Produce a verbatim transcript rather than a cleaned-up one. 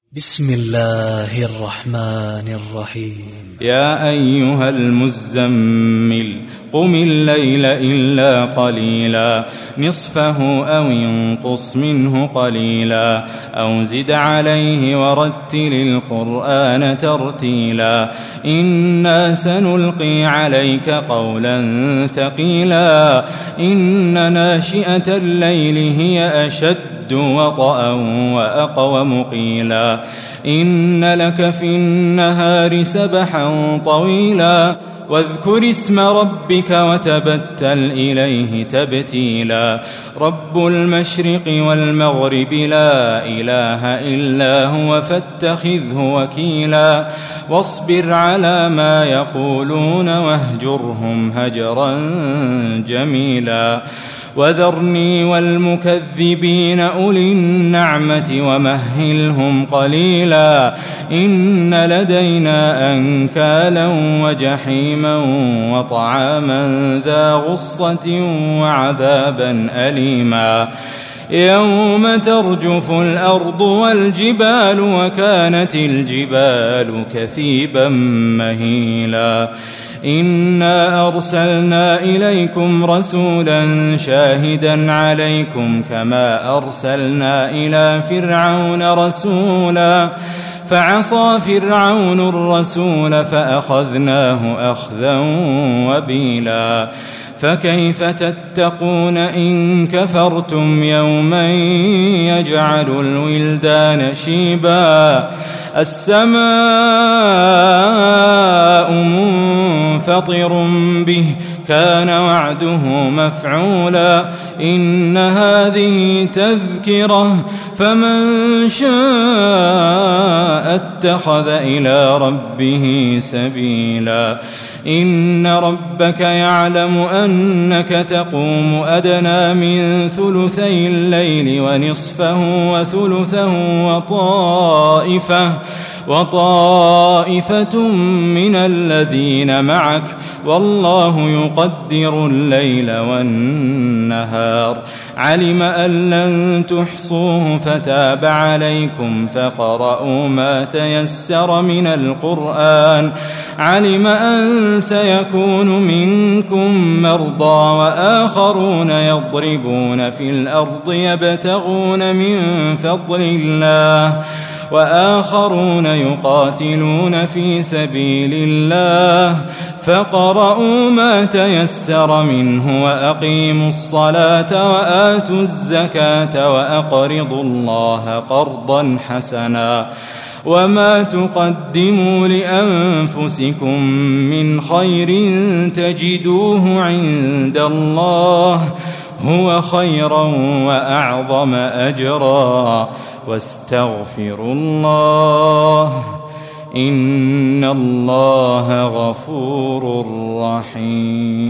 بسم الله الرحمن الرحيم. يا أيها المزمل قم الليل إلا قليلا نصفه أو انقص منه قليلا أو زد عليه ورتل القرآن ترتيلا إنا سنلقي عليك قولا ثقيلا إن ناشئة الليل هي أشد وطئا وأقوم قيلا إن لك في النهار سبحا طويلا واذكر اسم ربك وتبتل إليه تبتيلا رب المشرق والمغرب لا إله إلا هو فاتخذه وكيلا واصبر على ما يقولون واهجرهم هجرا جميلا وذرني والمكذبين أولي النعمة ومهلهم قليلا إن لدينا أنكالا وجحيما وطعاما ذا غصة وعذابا أليما يوم ترجف الأرض والجبال وكانت الجبال كثيبا مهيلا إنا أرسلنا إليكم رسولا شاهدا عليكم كما أرسلنا إلى فرعون رسولا فعصى فرعون الرسول فأخذناه أخذا وبيلا فكيف تتقون إن كفرتم يوما يجعل الولدان شيبا السماء منفطر به كان وعده مفعولا إن هذه تذكرة فمن شاء اتخذ إلى ربه سبيلا إن ربك يعلم أنك تقوم أدنى من ثلثي الليل ونصفه وثلثه وطائفة وطائفة من الذين معك والله يقدر الليل والنهار علم أن لن تحصوه فتاب عليكم فقرؤوا ما تيسر من القرآن علم أن سيكون منكم مرضى وآخرون يضربون في الأرض يبتغون من فضل الله وآخرون يقاتلون في سبيل الله فقرؤوا ما تيسر منه وأقيموا الصلاة وآتوا الزكاة وأقرضوا الله قرضا حسنا وما تقدموا لأنفسكم من خير تجدوه عند الله هو خيرا وأعظم أجرا واستغفروا الله إن الله غفور رحيم.